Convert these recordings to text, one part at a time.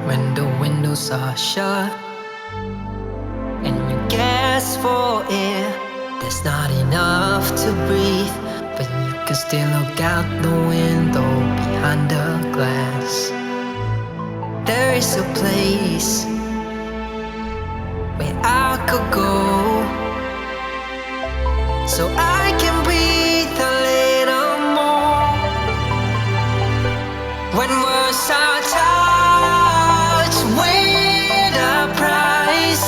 When the windows are shut and you gasp for air, there's not enough to breathe, but you can still look out the window behind the glass. There is a place where I could go, so I can breathe a little more. When words are touched with a price,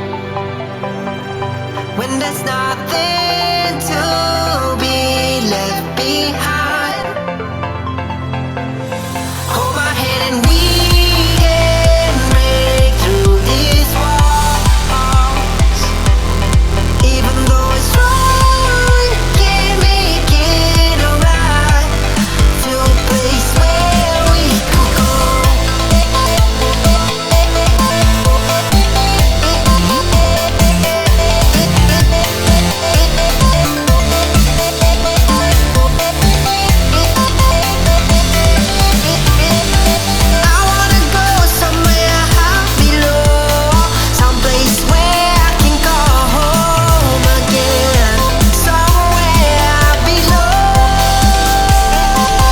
when there's nothing to be left behind, hold my hand and we can break through these walls. Even though it's wrong, can't make it alright. To a place where we could go. I wanna go somewhere high below, someplace where I can go home again, somewhere below.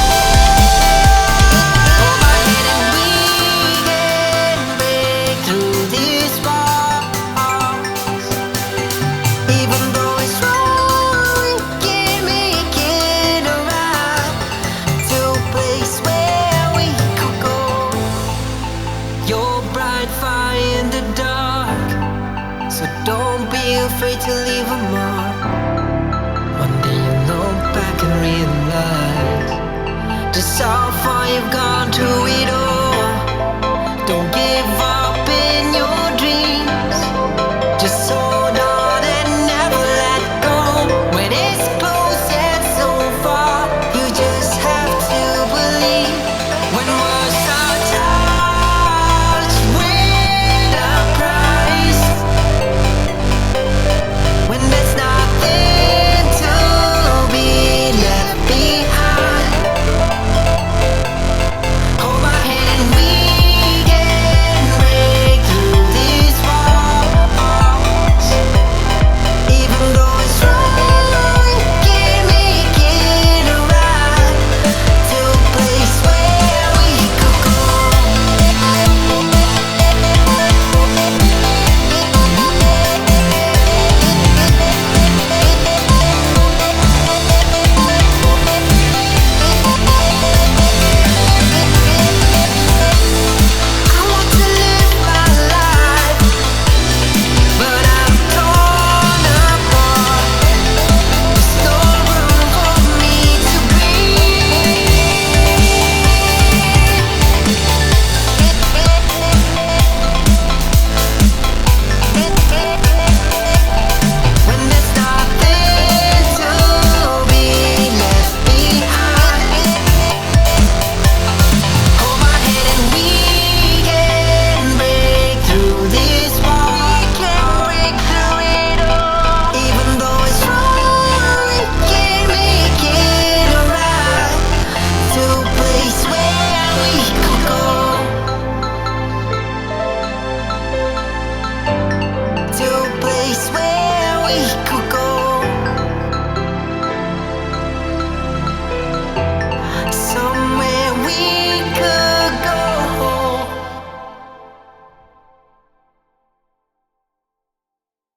Hold my hand and we can break through these walls. Even though it's wrong, can't make it alright. To a place where we could go. You're bright fire in the dark, so don't be afraid to leave a mark. One day you'll look back and realize just how far you've gone through it all.